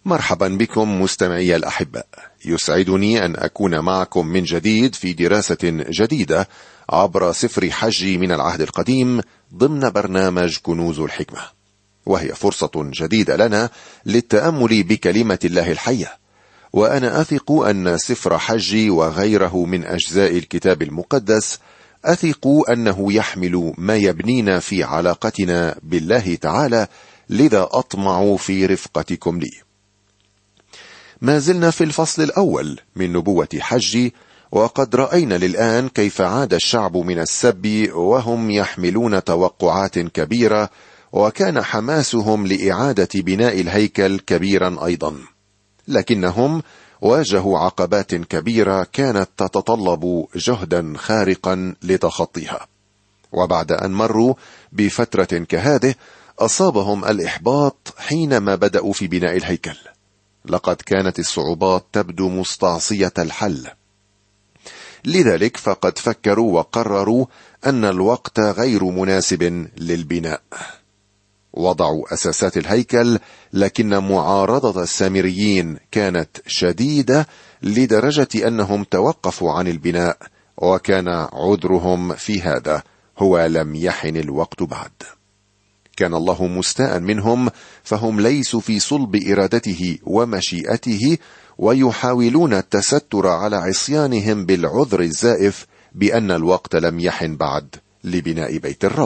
مرحبا بكم مستمعي الأحباء، يسعدني أن أكون معكم من جديد في دراسة جديدة عبر سفر حج من العهد القديم ضمن برنامج كنوز الحكمة، وهي فرصة جديدة لنا للتأمل بكلمة الله الحية. وأنا أثق أن سفر حج وغيره من أجزاء الكتاب المقدس أثق أنه يحمل ما يبنينا في علاقتنا بالله تعالى، لذا أطمع في رفقتكم لي. ما زلنا في الفصل الأول من نبوة حج، وقد رأينا للآن كيف عاد الشعب من السبي وهم يحملون توقعات كبيرة، وكان حماسهم لإعادة بناء الهيكل كبيرا أيضا، لكنهم واجهوا عقبات كبيرة كانت تتطلب جهدا خارقا لتخطيها. وبعد أن مروا بفترة كهذه أصابهم الإحباط حينما بدأوا في بناء الهيكل. لقد كانت الصعوبات تبدو مستعصية الحل، لذلك فقد فكروا وقرروا أن الوقت غير مناسب للبناء. وضعوا أساسات الهيكل، لكن معارضة السامريين كانت شديدة لدرجة أنهم توقفوا عن البناء، وكان عذرهم في هذا هو لم يحن الوقت بعد. كان الله مستاء منهم، فهم ليسوا في صلب إرادته ومشيئته، ويحاولون التستر على عصيانهم بالعذر الزائف بأن الوقت لم يحن بعد لبناء بيت الرب.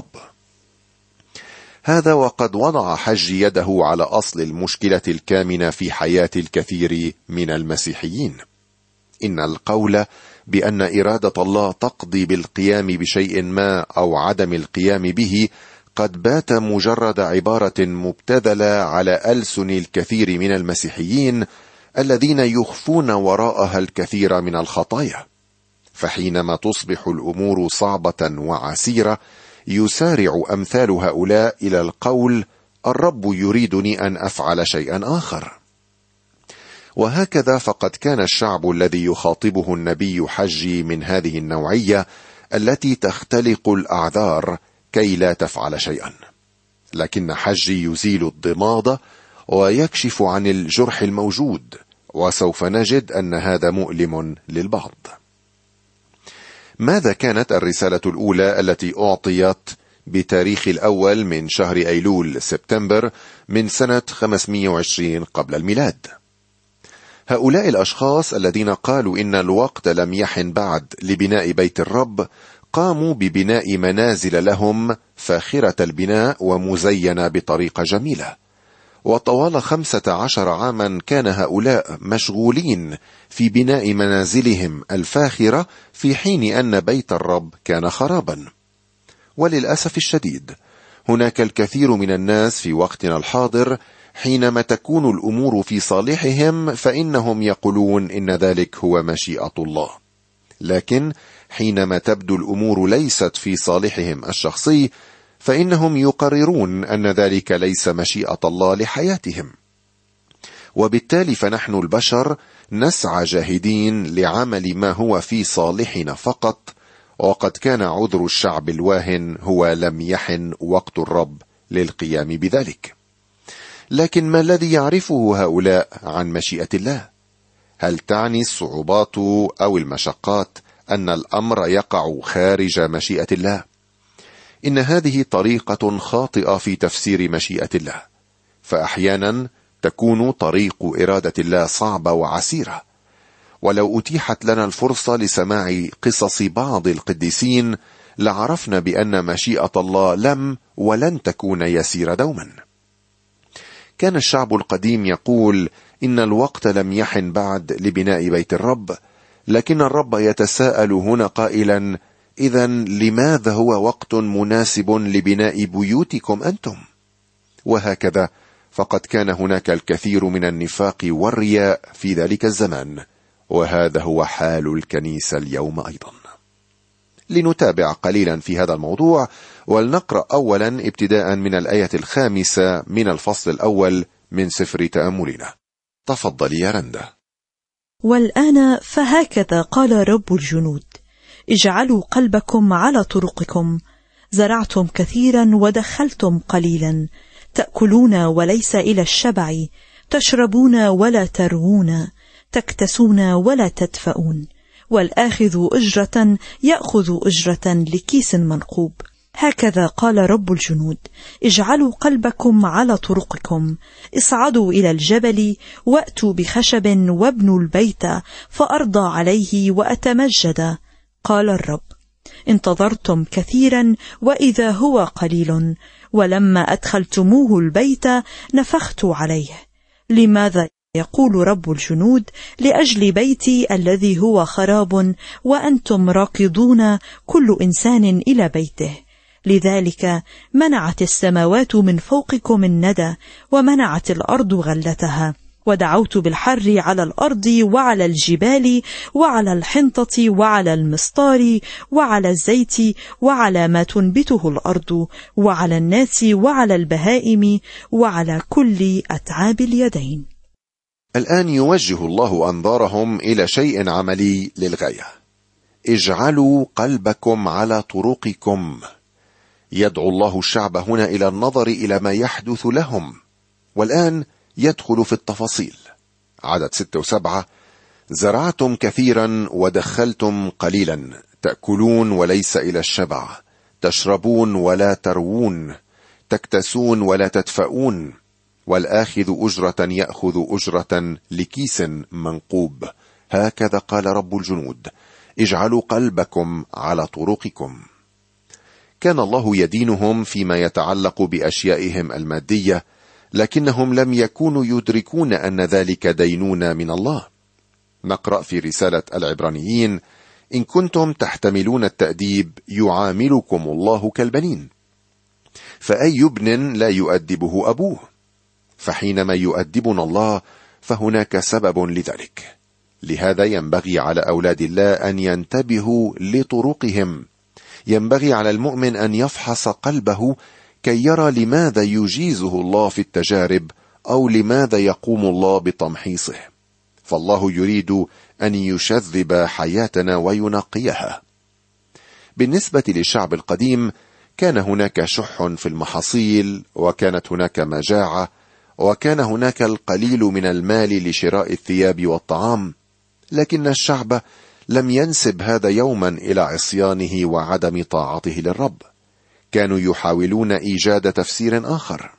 هذا وقد وضع حج يده على أصل المشكلة الكامنة في حياة الكثير من المسيحيين. إن القول بأن إرادة الله تقضي بالقيام بشيء ما أو عدم القيام به قد بات مجرد عبارة مبتذلة على ألسن الكثير من المسيحيين الذين يخفون وراءها الكثير من الخطايا. فحينما تصبح الأمور صعبة وعسيرة يسارع أمثال هؤلاء إلى القول: الرب يريدني أن أفعل شيئا آخر. وهكذا فقد كان الشعب الذي يخاطبه النبي حج من هذه النوعية التي تختلق الأعذار كي لا تفعل شيئا. لكن حج يزيل الضمادة ويكشف عن الجرح الموجود، وسوف نجد أن هذا مؤلم للبعض. ماذا كانت الرسالة الأولى التي أعطيت بتاريخ الأول من شهر أيلول سبتمبر من سنة 520 قبل الميلاد؟ هؤلاء الأشخاص الذين قالوا إن الوقت لم يحن بعد لبناء بيت الرب قاموا ببناء منازل لهم فاخرة البناء ومزينة بطريقة جميلة. وطوال 15 عاما كان هؤلاء مشغولين في بناء منازلهم الفاخرة، في حين أن بيت الرب كان خرابا. وللأسف الشديد هناك الكثير من الناس في وقتنا الحاضر حينما تكون الأمور في صالحهم فإنهم يقولون إن ذلك هو مشيئة الله، لكن حينما تبدو الأمور ليست في صالحهم الشخصي فإنهم يقررون أن ذلك ليس مشيئة الله لحياتهم. وبالتالي فنحن البشر نسعى جاهدين لعمل ما هو في صالحنا فقط، وقد كان عذر الشعب الواهن هو لم يحن وقت الرب للقيام بذلك. لكن ما الذي يعرفه هؤلاء عن مشيئة الله؟ هل تعني الصعوبات أو المشقات أن الأمر يقع خارج مشيئة الله؟ إن هذه طريقة خاطئة في تفسير مشيئة الله، فأحيانا تكون طريق إرادة الله صعبة وعسيرة. ولو أتيحت لنا الفرصة لسماع قصص بعض القديسين لعرفنا بأن مشيئة الله لم ولن تكون يسيرة دوما. كان الشعب القديم يقول إن الوقت لم يحن بعد لبناء بيت الرب، لكن الرب يتساءل هنا قائلا: إذن لماذا هو وقت مناسب لبناء بيوتكم أنتم؟ وهكذا فقد كان هناك الكثير من النفاق والرياء في ذلك الزمان، وهذا هو حال الكنيسة اليوم أيضا. لنتابع قليلا في هذا الموضوع، ولنقرأ أولا ابتداء من الآية 5 من الفصل الأول من سفر تأملنا. تفضلي يا رندا. والآن فهكذا قال رب الجنود: اجعلوا قلبكم على طرقكم، زرعتم كثيرا ودخلتم قليلا، تأكلون وليس إلى الشبع، تشربون ولا تروون، تكتسون ولا تدفؤون، والآخذ أجرة يأخذ أجرة لكيس منقوب. هكذا قال رب الجنود: اجعلوا قلبكم على طرقكم، اصعدوا إلى الجبل وأتوا بخشب وابنوا البيت فأرضى عليه وأتمجد. قال الرب: انتظرتم كثيرا وإذا هو قليل، ولما أدخلتموه البيت نفخت عليه. لماذا؟ يقول رب الجنود: لأجل بيتي الذي هو خراب وأنتم راكضون كل إنسان إلى بيته. لذلك منعت السماوات من فوقكم الندى، ومنعت الأرض غلتها، ودعوت بالحر على الأرض وعلى الجبال وعلى الحنطة وعلى المسطار وعلى الزيت وعلى ما تنبته الأرض وعلى الناس وعلى البهائم وعلى كل أتعاب اليدين. الآن يوجه الله أنظارهم إلى شيء عملي للغاية: اجعلوا قلبكم على طرقكم. يدعو الله الشعب هنا إلى النظر إلى ما يحدث لهم، والآن يدخل في التفاصيل. عدد 6 و7: زرعتم كثيرا ودخلتم قليلا، تأكلون وليس إلى الشبع، تشربون ولا تروون، تكتسون ولا تدفؤون، والآخذ أجرة يأخذ أجرة لكيس منقوب. هكذا قال رب الجنود: اجعلوا قلبكم على طرقكم. كان الله يدينهم فيما يتعلق بأشيائهم المادية، لكنهم لم يكونوا يدركون أن ذلك دينونة من الله. نقرأ في رسالة العبرانيين: إن كنتم تحتملون التأديب يعاملكم الله كالبنين، فأي ابن لا يؤدبه أبوه؟ فحينما يؤدبنا الله فهناك سبب لذلك. لهذا ينبغي على أولاد الله أن ينتبهوا لطرقهم. ينبغي على المؤمن أن يفحص قلبه كي يرى لماذا يجيزه الله في التجارب، أو لماذا يقوم الله بتمحيصه. فالله يريد أن يشذب حياتنا وينقيها. بالنسبة للشعب القديم كان هناك شح في المحاصيل، وكانت هناك مجاعة، وكان هناك القليل من المال لشراء الثياب والطعام، لكن الشعب لم ينسب هذا يوما إلى عصيانه وعدم طاعته للرب. كانوا يحاولون إيجاد تفسير آخر.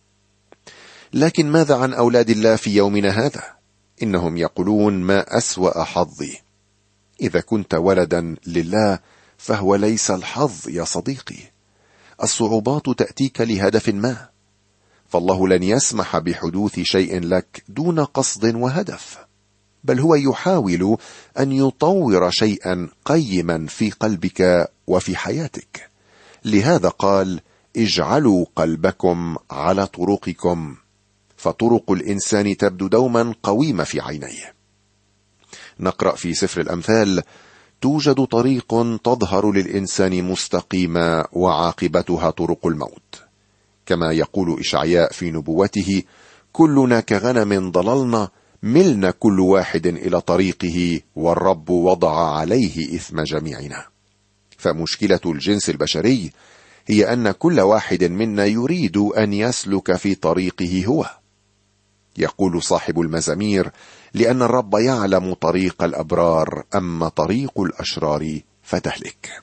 لكن ماذا عن أولاد الله في يومنا هذا؟ إنهم يقولون: ما أسوأ حظي. إذا كنت ولدا لله فهو ليس الحظ يا صديقي. الصعوبات تأتيك لهدف ما، فالله لن يسمح بحدوث شيء لك دون قصد وهدف، بل هو يحاول أن يطور شيئا قيما في قلبك وفي حياتك. لهذا قال: اجعلوا قلبكم على طرقكم. فطرق الإنسان تبدو دوما قويمة في عينيه. نقرأ في سفر الأمثال: توجد طريق تظهر للإنسان مستقيمة وعاقبتها طرق الموت. كما يقول إشعياء في نبوته: كلنا كغنم ضللنا، ملنا كل واحد إلى طريقه، والرب وضع عليه إثم جميعنا. فمشكلة الجنس البشري هي أن كل واحد منا يريد أن يسلك في طريقه هو. يقول صاحب المزامير: لأن الرب يعلم طريق الأبرار، أما طريق الأشرار فتهلك.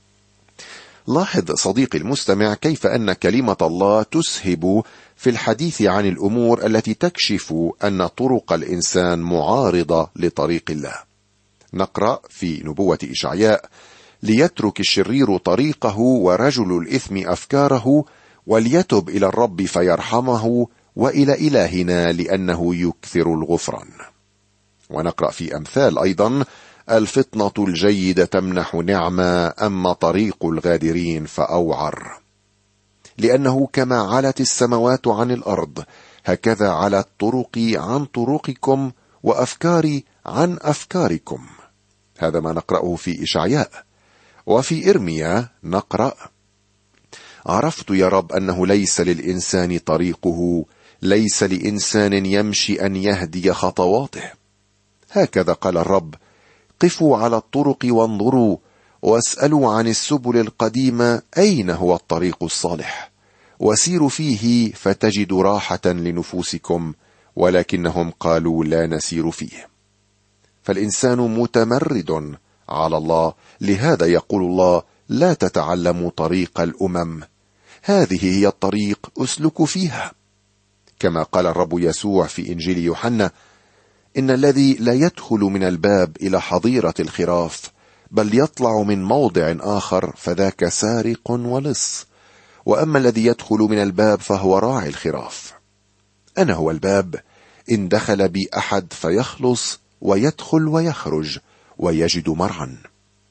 لاحظ صديقي المستمع كيف أن كلمة الله تسهب في الحديث عن الأمور التي تكشف أن طرق الإنسان معارضة لطريق الله. نقرأ في نبوة إشعياء: ليترك الشرير طريقه ورجل الإثم أفكاره، وليتب إلى الرب فيرحمه، وإلى إلهنا لأنه يكثر الغفران. ونقرأ في أمثال أيضا: الفطنة الجيدة تمنح نعمة، أما طريق الغادرين فأوعر. لأنه كما علت السماوات عن الأرض، هكذا علت طرقي عن طرقكم، وأفكاري عن أفكاركم. هذا ما نقرأه في إشعياء. وفي إرميا نقرأ: عرفت يا رب أنه ليس للإنسان طريقه، ليس لإنسان يمشي أن يهدي خطواته. هكذا قال الرب: قفوا على الطرق وانظروا، واسألوا عن السبل القديمة أين هو الطريق الصالح، وسيروا فيه فتجدوا راحة لنفوسكم، ولكنهم قالوا لا نسير فيه. فالإنسان متمرد على الله، لهذا يقول الله: لا تتعلموا طريق الأمم، هذه هي الطريق أسلك فيها. كما قال الرب يسوع في إنجيل يوحنا: إن الذي لا يدخل من الباب إلى حظيرة الخراف، بل يطلع من موضع آخر، فذاك سارق ولص، وأما الذي يدخل من الباب فهو راعي الخراف. أنا هو الباب، إن دخل بي أحد فيخلص ويدخل ويخرج ويجد مرعا.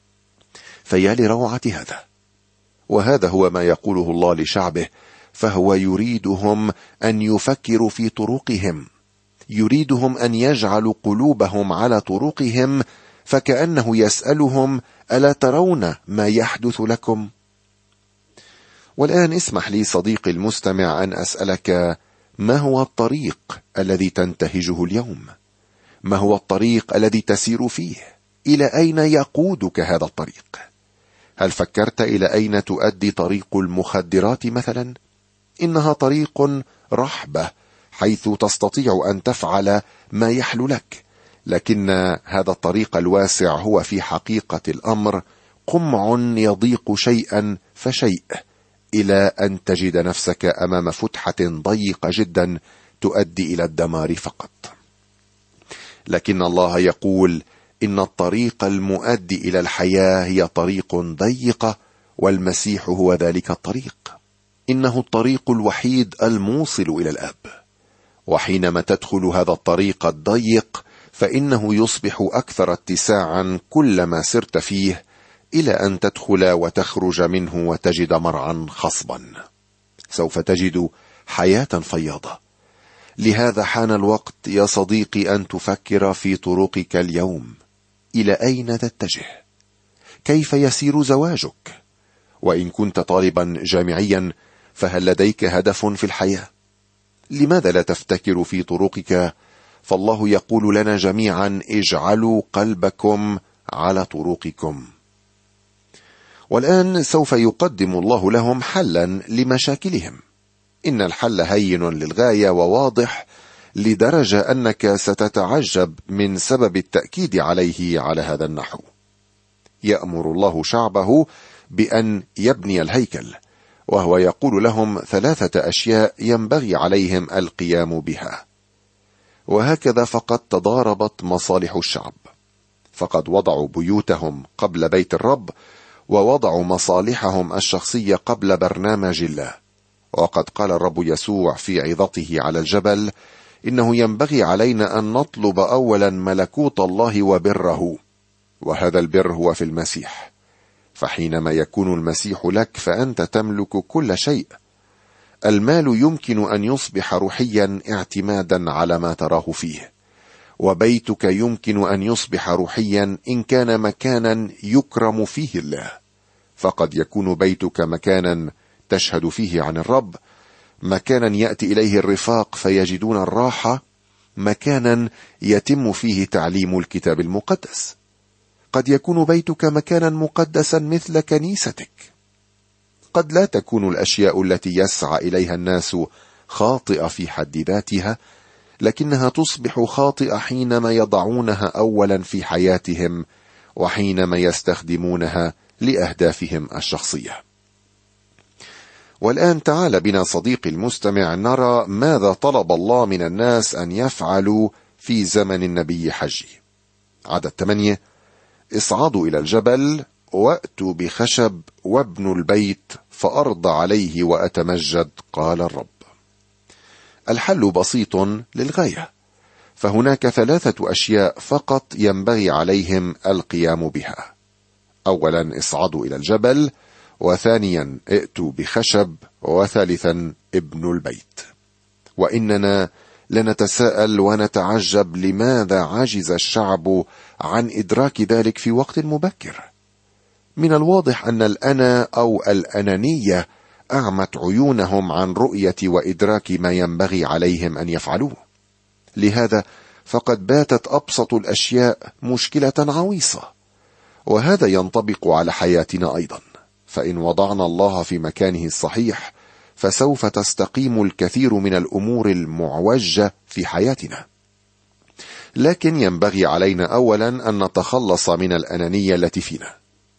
فيا لروعة هذا! وهذا هو ما يقوله الله لشعبه، فهو يريدهم أن يفكروا في طرقهم، يريدهم أن يجعلوا قلوبهم على طرقهم، فكأنه يسألهم: ألا ترون ما يحدث لكم؟ والآن اسمح لي صديقي المستمع أن أسألك: ما هو الطريق الذي تنتهجه اليوم؟ ما هو الطريق الذي تسير فيه؟ إلى أين يقودك هذا الطريق؟ هل فكرت إلى أين تؤدي طريق المخدرات مثلا؟ إنها طريق رحبة، حيث تستطيع أن تفعل ما يحلو لك، لكن هذا الطريق الواسع هو في حقيقة الأمر قمع يضيق شيئا فشيء، إلى أن تجد نفسك أمام فتحة ضيقة جدا تؤدي إلى الدمار فقط. لكن الله يقول: إن الطريق المؤدي إلى الحياة هي طريق ضيقة، والمسيح هو ذلك الطريق. إنه الطريق الوحيد الموصل إلى الآب، وحينما تدخل هذا الطريق الضيق فإنه يصبح أكثر اتساعا كلما سرت فيه، إلى أن تدخل وتخرج منه وتجد مرعا خصبا. سوف تجد حياة فياضة. لهذا حان الوقت يا صديقي أن تفكر في طرقك اليوم. إلى أين تتجه؟ كيف يسير زواجك؟ وإن كنت طالبا جامعيا، فهل لديك هدف في الحياة؟ لماذا لا تفتكر في طرقك؟ فالله يقول لنا جميعا: اجعلوا قلبكم على طرقكم. والآن سوف يقدم الله لهم حلا لمشاكلهم. إن الحل هين للغاية وواضح، لدرجة أنك ستتعجب من سبب التأكيد عليه على هذا النحو. يأمر الله شعبه بأن يبني الهيكل، وهو يقول لهم 3 أشياء ينبغي عليهم القيام بها. وهكذا فقد تضاربت مصالح الشعب، فقد وضعوا بيوتهم قبل بيت الرب، ووضعوا مصالحهم الشخصية قبل برنامج الله. وقد قال الرب يسوع في عظته على الجبل: إنه ينبغي علينا أن نطلب أولا ملكوت الله وبره، وهذا البر هو في المسيح. فحينما يكون المسيح لك فأنت تملك كل شيء. المال يمكن أن يصبح روحيا اعتمادا على ما تراه فيه، وبيتك يمكن أن يصبح روحيا إن كان مكانا يكرم فيه الله. فقد يكون بيتك مكانا تشهد فيه عن الرب، مكانا يأتي إليه الرفاق فيجدون الراحة، مكانا يتم فيه تعليم الكتاب المقدس. قد يكون بيتك مكانا مقدسا مثل كنيستك. قد لا تكون الأشياء التي يسعى إليها الناس خاطئة في حد ذاتها، لكنها تصبح خاطئة حينما يضعونها أولا في حياتهم، وحينما يستخدمونها لأهدافهم الشخصية. والآن تعال بنا صديقي المستمع نرى ماذا طلب الله من الناس أن يفعلوا في زمن النبي حجي. عدد 8: اصعدوا إلى الجبل وأتوا بخشب وابنوا البيت فأرضى عليه وأتمجد، قال الرب. الحل بسيط للغاية، فهناك 3 أشياء فقط ينبغي عليهم القيام بها. أولا اصعدوا إلى الجبل، وثانيا ائتوا بخشب، وثالثا ابنوا البيت. وإننا لنتساءل ونتعجب لماذا عجز الشعب عن إدراك ذلك في وقت مبكر. من الواضح أن الأنا أو الأنانية أعمت عيونهم عن رؤية وإدراك ما ينبغي عليهم أن يفعلوه. لهذا فقد باتت أبسط الأشياء مشكلة عويصة، وهذا ينطبق على حياتنا أيضا. فإن وضعنا الله في مكانه الصحيح فسوف تستقيم الكثير من الأمور المعوجة في حياتنا. لكن ينبغي علينا أولا أن نتخلص من الأنانية التي فينا.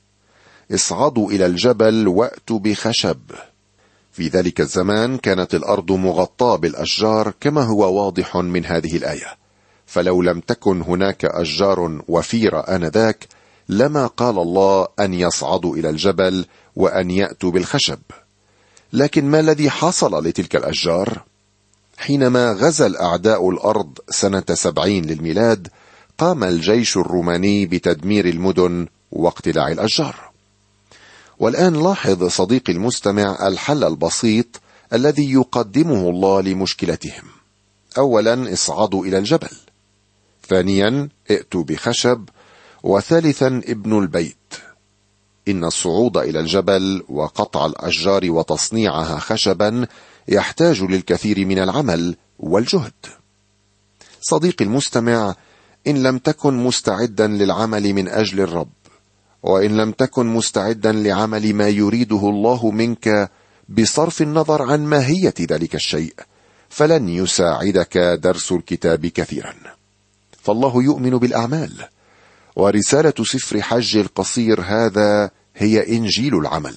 اصعدوا إلى الجبل وأتوا بخشب. في ذلك الزمان كانت الأرض مغطاة بالأشجار كما هو واضح من هذه الآية، فلو لم تكن هناك أشجار وفيرة آنذاك لما قال الله أن يصعدوا إلى الجبل وأن يأتوا بالخشب. لكن ما الذي حصل لتلك الأشجار؟ حينما غزا الأعداء الأرض سنة 70 للميلاد قام الجيش الروماني بتدمير المدن واقتلاع الأشجار. والآن لاحظ صديقي المستمع الحل البسيط الذي يقدمه الله لمشكلتهم. أولا اصعدوا إلى الجبل، ثانيا ائتوا بخشب، وثالثا ابنوا البيت. إن الصعود إلى الجبل وقطع الأشجار وتصنيعها خشبا يحتاج للكثير من العمل والجهد. صديقي المستمع، إن لم تكن مستعدا للعمل من أجل الرب، وإن لم تكن مستعدا لعمل ما يريده الله منك بصرف النظر عن ماهية ذلك الشيء، فلن يساعدك درس الكتاب كثيرا. فالله يؤمن بالأعمال، ورسالة سفر حج القصير هذا هي إنجيل العمل.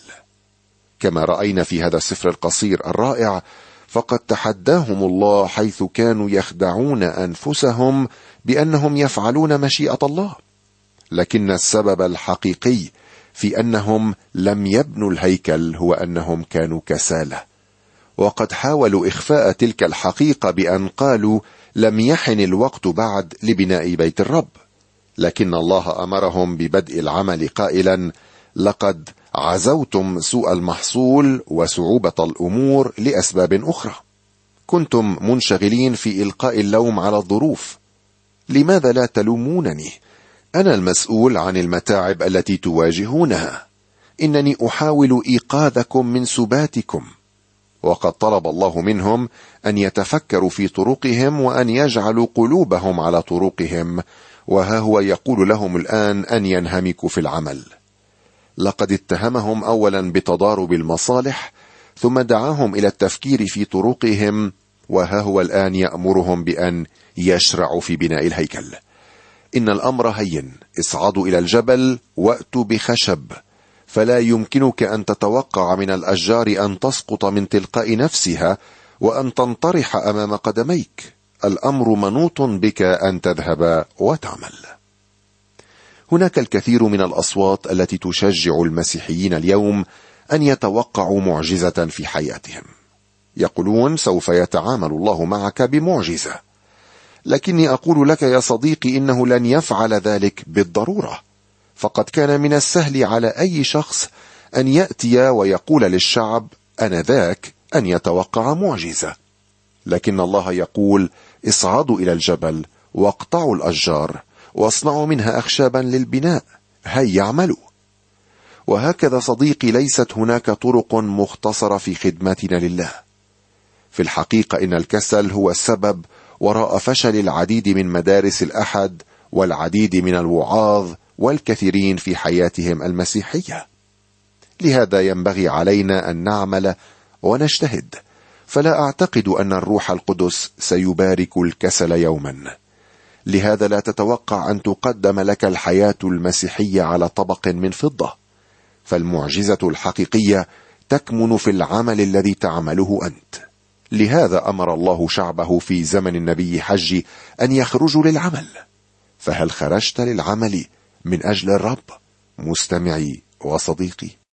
كما رأينا في هذا السفر القصير الرائع، فقد تحداهم الله حيث كانوا يخدعون أنفسهم بأنهم يفعلون مشيئة الله، لكن السبب الحقيقي في أنهم لم يبنوا الهيكل هو أنهم كانوا كسالى. وقد حاولوا إخفاء تلك الحقيقة بأن قالوا لم يحن الوقت بعد لبناء بيت الرب، لكن الله أمرهم ببدء العمل قائلا: لقد عزوتم سوء المحصول وصعوبة الأمور لأسباب أخرى. كنتم منشغلين في إلقاء اللوم على الظروف. لماذا لا تلومونني؟ أنا المسؤول عن المتاعب التي تواجهونها. إنني أحاول إيقاظكم من سباتكم. وقد طلب الله منهم أن يتفكروا في طرقهم وأن يجعلوا قلوبهم على طرقهم، وها هو يقول لهم الآن أن ينهمكوا في العمل. لقد اتهمهم أولا بتضارب المصالح، ثم دعاهم إلى التفكير في طرقهم، وها هو الآن يأمرهم بأن يشرعوا في بناء الهيكل. إن الأمر هين، اصعدوا إلى الجبل وأتوا بخشب، فلا يمكنك أن تتوقع من الأشجار أن تسقط من تلقاء نفسها وأن تنطرح أمام قدميك. الأمر منوط بك أن تذهب وتعمل. هناك الكثير من الأصوات التي تشجع المسيحيين اليوم أن يتوقعوا معجزة في حياتهم. يقولون سوف يتعامل الله معك بمعجزة. لكني أقول لك يا صديقي إنه لن يفعل ذلك بالضرورة، فقد كان من السهل على أي شخص أن يأتي ويقول للشعب آنذاك أن يتوقع معجزة. لكن الله يقول: اصعدوا إلى الجبل واقطعوا الأشجار واصنعوا منها أخشابا للبناء، هيا اعملوا. وهكذا صديقي، ليست هناك طرق مختصرة في خدمتنا لله. في الحقيقة إن الكسل هو السبب وراء فشل العديد من مدارس الأحد والعديد من الوعاظ والكثيرين في حياتهم المسيحية. لهذا ينبغي علينا أن نعمل ونجتهد، فلا أعتقد أن الروح القدس سيبارك الكسل يوما. لهذا لا تتوقع أن تقدم لك الحياة المسيحية على طبق من فضة، فالمعجزة الحقيقية تكمن في العمل الذي تعمله أنت. لهذا أمر الله شعبه في زمن النبي حج أن يخرجوا للعمل. فهل خرجت للعمل من أجل الرب مستمعي وصديقي؟